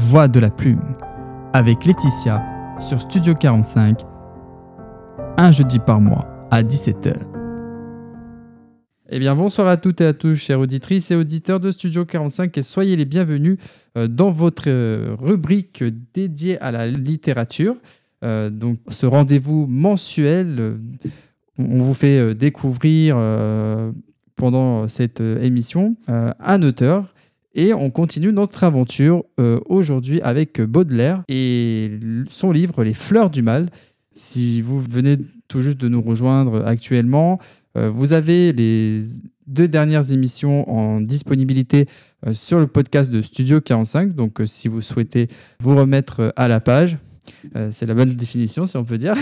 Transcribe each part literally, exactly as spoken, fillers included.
Voix de la plume, avec Laetitia sur Studio quarante-cinq, un jeudi par mois à dix-sept heures. Eh bien, bonsoir à toutes et à tous, chères auditrices et auditeurs de Studio quarante-cinq, et soyez les bienvenus dans votre rubrique dédiée à la littérature. Euh, donc, ce rendez-vous mensuel, on vous fait découvrir euh, pendant cette émission euh, un auteur. Et on continue notre aventure euh, aujourd'hui avec Baudelaire et son livre Les Fleurs du Mal. Si vous venez tout juste de nous rejoindre actuellement, euh, vous avez les deux dernières émissions en disponibilité euh, sur le podcast de Studio quarante-cinq. Donc euh, si vous souhaitez vous remettre à la page, euh, c'est la bonne définition si on peut dire.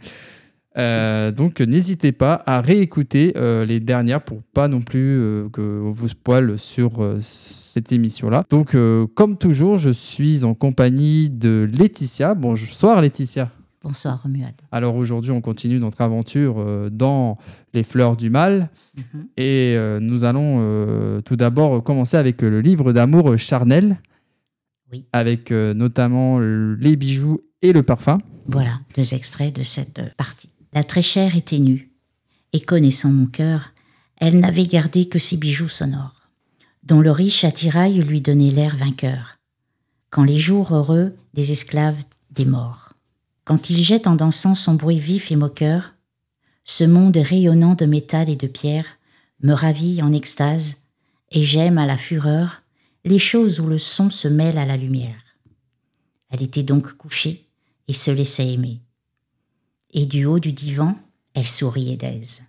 Euh, donc n'hésitez pas à réécouter euh, les dernières pour pas non plus euh, qu'on vous spoile sur euh, cette émission-là. Donc euh, comme toujours, je suis en compagnie de Laetitia. Bonsoir Laetitia. Bonsoir Romuald. Alors aujourd'hui, on continue notre aventure euh, dans Les Fleurs du Mal. Mm-hmm. Et euh, nous allons euh, tout d'abord commencer avec le livre d'amour charnel. Oui. Avec euh, notamment les bijoux et le parfum. Voilà, deux extraits de cette partie. La très chère était nue, et connaissant mon cœur, elle n'avait gardé que ses bijoux sonores, dont le riche attirail lui donnait l'air vainqueur, quand les jours heureux des esclaves des morts. Quand il jette en dansant son bruit vif et moqueur, ce monde rayonnant de métal et de pierre me ravit en extase, et j'aime à la fureur les choses où le son se mêle à la lumière. Elle était donc couchée et se laissait aimer. Et du haut du divan, elle souriait d'aise.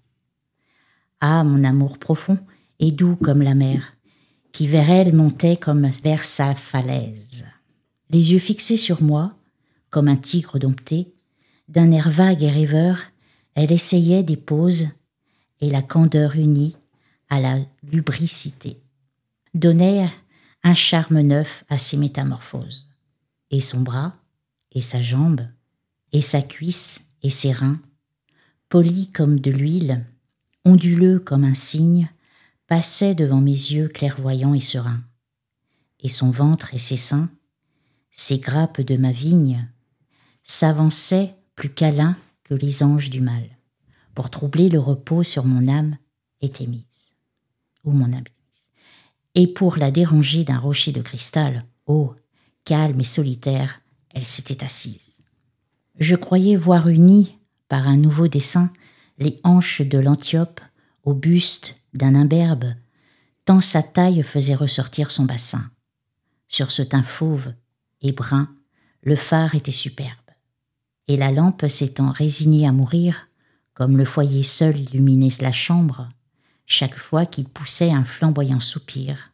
Ah, mon amour profond et doux comme la mer, qui vers elle montait comme vers sa falaise. Les yeux fixés sur moi, comme un tigre dompté, d'un air vague et rêveur, elle essayait des poses, et la candeur unie à la lubricité donnait un charme neuf à ses métamorphoses. Et son bras, et sa jambe, et sa cuisse, et ses reins, polis comme de l'huile, onduleux comme un cygne, passaient devant mes yeux clairvoyants et sereins. Et son ventre et ses seins, ces grappes de ma vigne, s'avançaient plus câlins que les anges du mal, pour troubler le repos sur mon âme était mise, ou mon âme mise, et pour la déranger d'un rocher de cristal, oh, calme et solitaire, elle s'était assise. Je croyais voir unies par un nouveau dessin les hanches de l'Antiope au buste d'un imberbe, tant sa taille faisait ressortir son bassin. Sur ce teint fauve et brun, le phare était superbe. Et la lampe s'étant résignée à mourir, comme le foyer seul illuminait la chambre, chaque fois qu'il poussait un flamboyant soupir,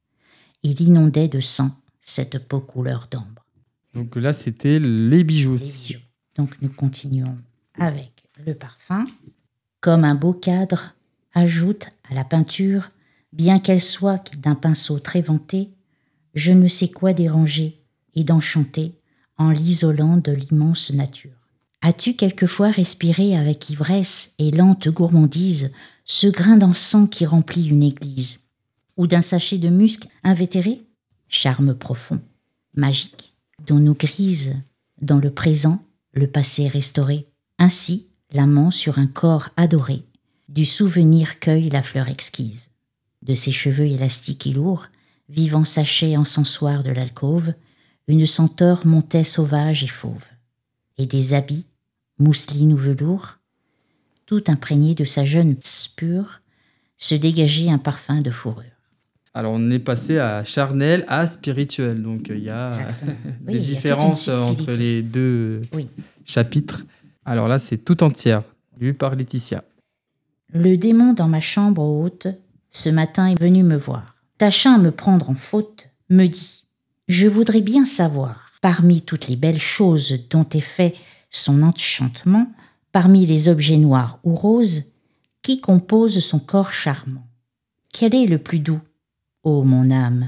il inondait de sang cette peau couleur d'ambre. Donc là, c'était les bijoux. Les bijoux. Donc nous continuons avec le parfum. Comme un beau cadre ajoute à la peinture, bien qu'elle soit d'un pinceau très vanté, je ne sais quoi déranger et d'enchanter en l'isolant de l'immense nature. As-tu quelquefois respiré avec ivresse et lente gourmandise ce grain d'encens qui remplit une église, ou d'un sachet de musc invétéré? Charme profond, magique, dont nous grise dans le présent le passé restauré. Ainsi, l'amant sur un corps adoré, du souvenir cueille la fleur exquise. De ses cheveux élastiques et lourds, vivant sachet encensoir de l'alcôve, une senteur montait sauvage et fauve. Et des habits, mousseline ou velours, tout imprégné de sa jeunesse pure, se dégageait un parfum de fourrure. Alors, on est passé à charnel à spirituel. Donc, il y a des oui, différences a entre les deux oui. chapitres. Alors là, c'est tout entière, lu par Laetitia. Le démon dans ma chambre haute, ce matin est venu me voir. Tâchant à me prendre en faute, me dit « Je voudrais bien savoir, parmi toutes les belles choses dont est fait son enchantement, parmi les objets noirs ou roses, qui compose son corps charmant? Quel est le plus doux? Ô mon âme,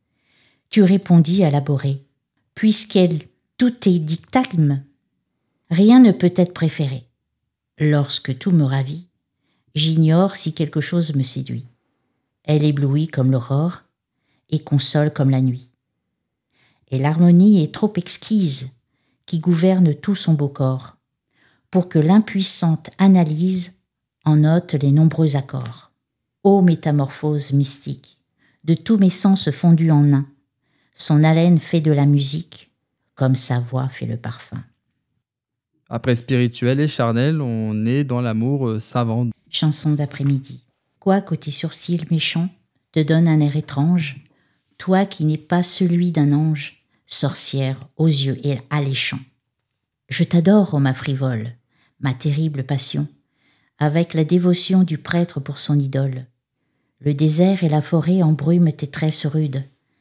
tu répondis à l'aboré, puisqu'elle tout est dictagme, rien ne peut être préféré. Lorsque tout me ravit, j'ignore si quelque chose me séduit. Elle éblouit comme l'aurore et console comme la nuit. et l'harmonie est trop exquise qui gouverne tout son beau corps, pour que l'impuissante analyse en note les nombreux accords. Ô métamorphose mystique, de tous mes sens fondus en un, son haleine fait de la musique, comme sa voix fait le parfum. Après spirituel et charnel, on est dans l'amour euh, savant. Chanson d'après-midi. Quoi qu'aux tes sourcils méchants te donne un air étrange, toi qui n'es pas celui d'un ange, sorcière aux yeux alléchants. Je t'adore, ô ma frivole, ma terrible passion, avec la dévotion du prêtre pour son idole. Le désert et la forêt embrument tes tresses rudes.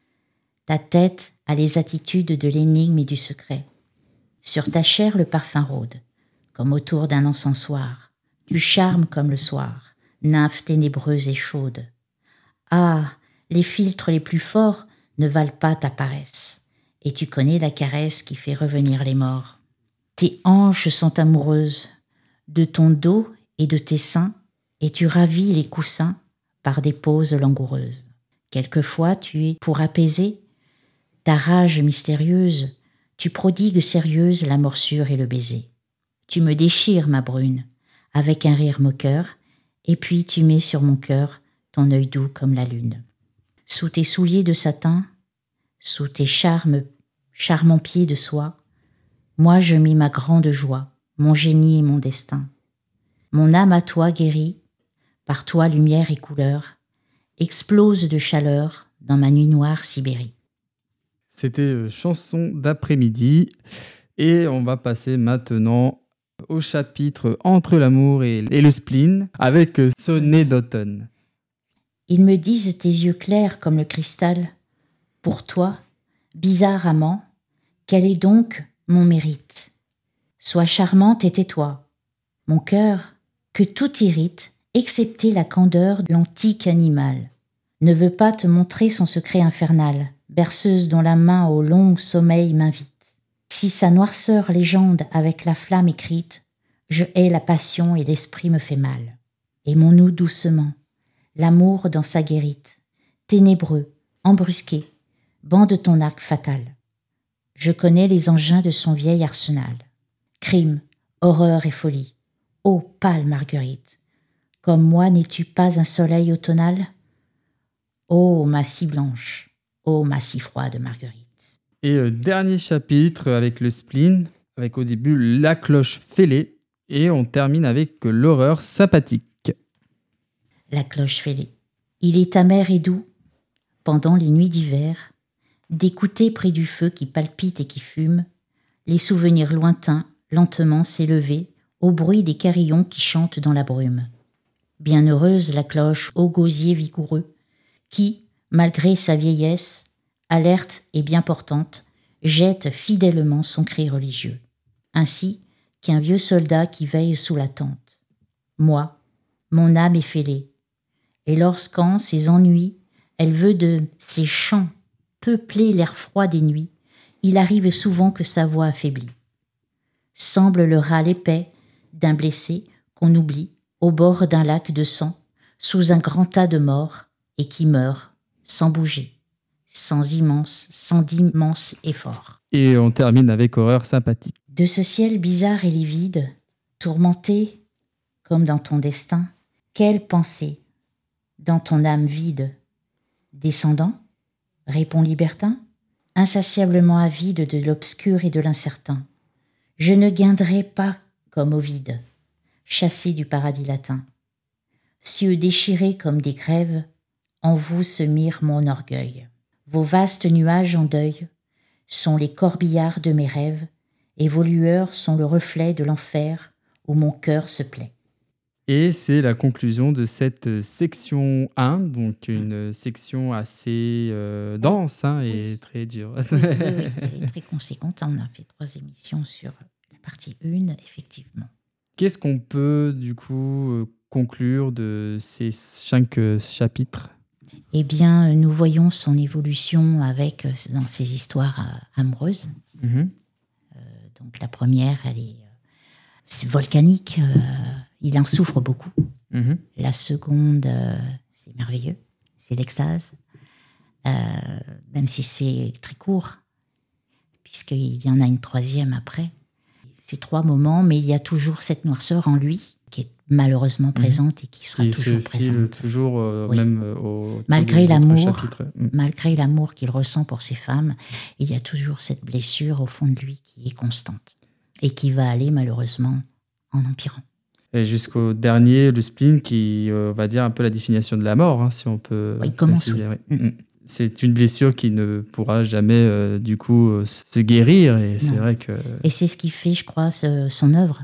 Ta tête a les attitudes de l'énigme et du secret. Sur ta chair le parfum rôde, comme autour d'un encensoir, du charme comme le soir, nymphe ténébreuse et chaude. Ah, les filtres les plus forts ne valent pas ta paresse, et tu connais la caresse qui fait revenir les morts. Tes hanches sont amoureuses, de ton dos et de tes seins, et tu ravis les coussins par des poses langoureuses. Quelquefois tu es, pour apaiser ta rage mystérieuse, tu prodigues sérieuse la morsure et le baiser. Tu me déchires, ma brune, avec un rire moqueur, et puis tu mets sur mon cœur ton œil doux comme la lune. Sous tes souliers de satin, sous tes charmes, charmants pieds de soie, moi je mis ma grande joie, mon génie et mon destin. Mon âme à toi guérie, par toi lumière et couleur, explose de chaleur dans ma nuit noire Sibérie. C'était euh, chanson d'après-midi et on va passer maintenant au chapitre Entre l'amour et, et le spleen avec euh, Sonnet d'automne. Ils me disent tes yeux clairs comme le cristal. Pour toi, bizarre amant, quel est donc mon mérite? Sois charmante et tais-toi. Mon cœur, que tout irrite, excepté la candeur de l'antique animal, ne veut pas te montrer son secret infernal, berceuse dont la main au long sommeil m'invite. Si sa noirceur légende avec la flamme écrite, je hais la passion et l'esprit me fait mal. Aimons-nous doucement, l'amour dans sa guérite, ténébreux, embrusqué, bande ton arc fatal. Je connais les engins de son vieil arsenal. Crime, horreur et folie. Ô pâle Marguerite, comme moi n'es-tu pas un soleil automnal? Ô ma si blanche, ô ma si froide Marguerite. Et euh, dernier chapitre avec le spleen, avec au début la cloche fêlée, et on termine avec euh, l'horreur sympathique. La cloche fêlée. Il est amer et doux, pendant les nuits d'hiver, d'écouter près du feu qui palpite et qui fume, les souvenirs lointains lentement s'élever au bruit des carillons qui chantent dans la brume. Bienheureuse la cloche au gosier vigoureux, qui, malgré sa vieillesse, alerte et bien portante, jette fidèlement son cri religieux, ainsi qu'un vieux soldat qui veille sous la tente. Moi, mon âme est fêlée, et lorsqu'en ses ennuis, elle veut de ses chants peupler l'air froid des nuits, il arrive souvent que sa voix affaiblie semble le râle épais d'un blessé qu'on oublie au bord d'un lac de sang, sous un grand tas de morts, et qui meurt sans bouger, sans immense, sans d'immense effort. Et on termine avec horreur sympathique. De ce ciel bizarre et livide, tourmenté comme dans ton destin, quelle pensée dans ton âme vide? Descendant, répond Libertin, insatiablement avide de l'obscur et de l'incertain. Je ne guinderai pas comme Ovide, chassé du paradis latin. Cieux déchirés comme des grèves, en vous se mire mon orgueil. Vos vastes nuages en deuil sont les corbillards de mes rêves, et vos lueurs sont le reflet de l'enfer où mon cœur se plaît. Et c'est la conclusion de cette section un, donc une section assez euh, dense hein, et oui. très dure. Oui, oui, oui, elle est très conséquente. On a fait trois émissions sur la partie un, effectivement. Qu'est-ce qu'on peut du coup conclure de ces cinq chapitres? Eh bien, nous voyons son évolution avec dans ses histoires amoureuses. Mm-hmm. Euh, donc la première, elle est, c'est volcanique. Euh, il en souffre beaucoup. Mm-hmm. La seconde, euh, c'est merveilleux. C'est l'extase. Euh, même si c'est très court, puisqu'il y en a une troisième après. Ces trois moments, mais il y a toujours cette noirceur en lui qui est malheureusement présente et qui sera qui toujours se présente. file toujours, euh, Oui. même euh, au Malgré l'amour, mm. malgré l'amour qu'il ressent pour ses femmes, il y a toujours cette blessure au fond de lui qui est constante et qui va aller malheureusement en empirant. Et jusqu'au dernier, le spleen, qui euh, va dire un peu la définition de la mort, hein, si on peut. Oui, commence. Oui. Mm. C'est une blessure qui ne pourra jamais, euh, du coup, euh, se guérir. Et c'est Non. vrai que. Et c'est ce qui fait, je crois, ce, son œuvre.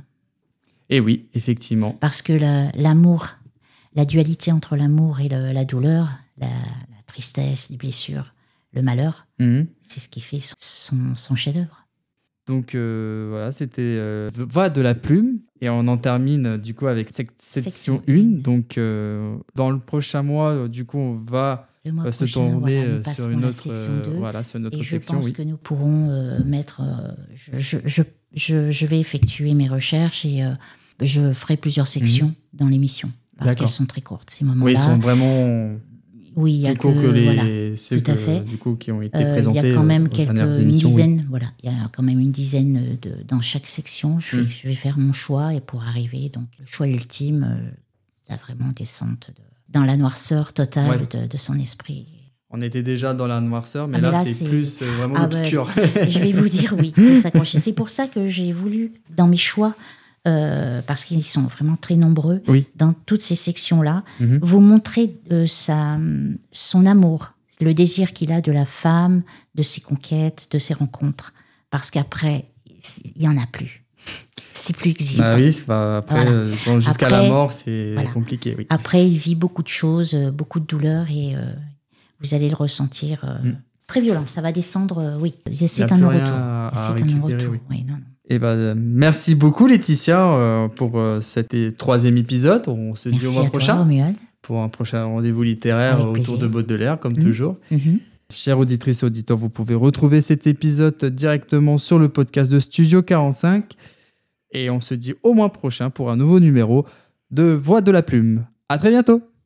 Et oui, effectivement. Parce que la, l'amour, la dualité entre l'amour et le, la douleur, la, la tristesse, les blessures, le malheur, Mm. c'est ce qui fait son, son chef-d'œuvre. Donc euh, voilà, c'était euh, Voix de la plume. Et on en termine du coup avec cette section Section un. Donc euh, dans le prochain mois, du coup, on va Le mois euh, se prochain, tourner voilà, nous euh, passerons sur une la autre, section euh, deux. voilà, sur une autre Et je section. pense Oui. que nous pourrons euh, mettre... euh, je, je, je, je, je vais effectuer mes recherches et euh, je ferai plusieurs sections mmh. dans l'émission. Parce D'accord. qu'elles sont très courtes, ces moments-là. Oui, ils sont vraiment... Oui, il y a plus courts que, que les voilà, ceux tout à que, fait. du coup, qui ont été Euh, présentés. Il y a quand même aux quelques, dernières une émissions, dizaine, oui. voilà, il y a quand même une dizaine de, dans chaque section. Je vais, Mm. je vais faire mon choix et pour arriver, donc le choix ultime, euh, la vraiment descente de, dans la noirceur totale Ouais. de, de son esprit. On était déjà dans la noirceur, mais, Ah, là, mais là, c'est, c'est- plus euh, vraiment Ah, obscur. ouais, je vais vous dire, oui, faut s'accrocher. C'est pour ça que j'ai voulu, dans mes choix, euh, parce qu'ils sont vraiment très nombreux, Oui. dans toutes ces sections-là, Mhm. vous montrer euh, sa, son amour, le désir qu'il a de la femme, de ses conquêtes, de ses rencontres. Parce qu'après, il n'y en a plus. C'est plus existant. Bah oui, c'est pas- après, Voilà. euh, bon, jusqu'à Après, la mort, c'est voilà. compliqué. Oui. Après, il vit beaucoup de choses, euh, beaucoup de douleurs et euh, vous allez le ressentir euh, Mm. très violent. Ça va descendre, euh, oui. Y a C'est un plus non-retour. rien à- à C'est un récupérer, non-retour. oui. Oui, non, non. Et ben, euh, merci beaucoup, Laetitia, euh, pour euh, cet é- troisième épisode. On se dit Merci au mois à prochain toi, Romuald. pour un prochain rendez-vous littéraire Avec autour plaisir. de Baudelaire, comme Mhm. toujours. Mhm. Chères auditrices et auditeurs, vous pouvez retrouver cet épisode directement sur le podcast de Studio quarante-cinq. Et on se dit au mois prochain pour un nouveau numéro de Voix de la Plume. À très bientôt!